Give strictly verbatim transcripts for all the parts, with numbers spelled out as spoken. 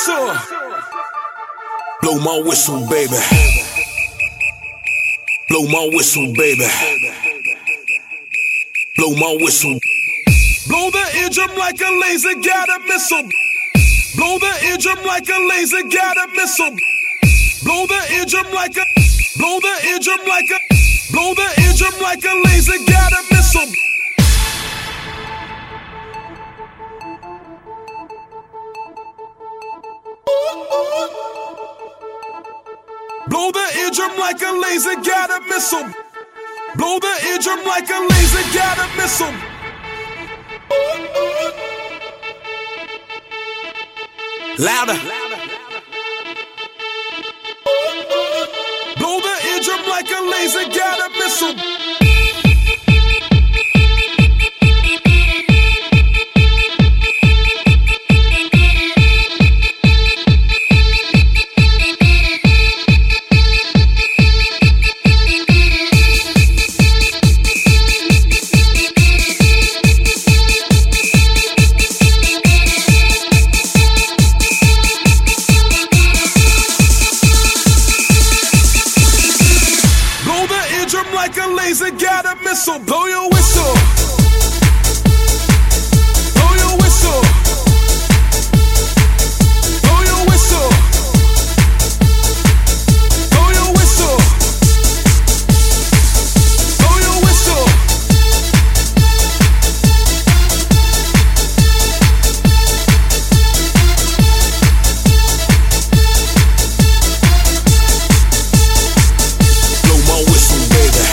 whistle. Blow my whistle, baby. Blow my whistle, baby. Blow my whistle. Blow the eardrum like a laser, got a missile. Blow the eardrum like a laser, got a missile. Blow the eardrum like a, blow the eardrum like a, blow the eardrum like a laser, got a missile. Blow the eardrum like a laser, got a missile. Blow the eardrum like a laser, got a missile. Louder. Blow the eardrum like a laser, got a missile. Like a laser, got a missile. Blow your whistle. Blow your whistle. Blow your whistle. Blow your whistle. Blow your whistle. Blow my whistle, baby.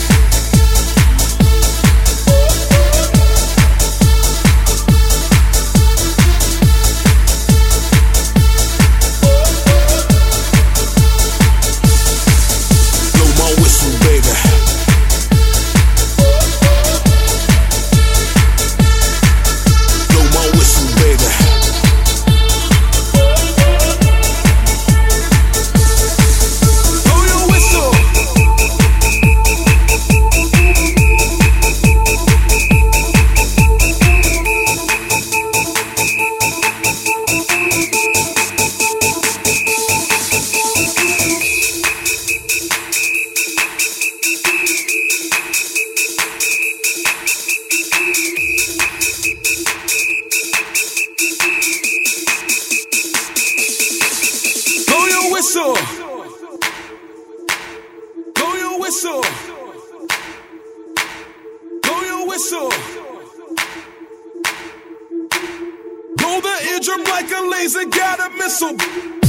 Whistle. Blow your whistle. Blow your whistle. Blow the eardrum like a laser, got a missile.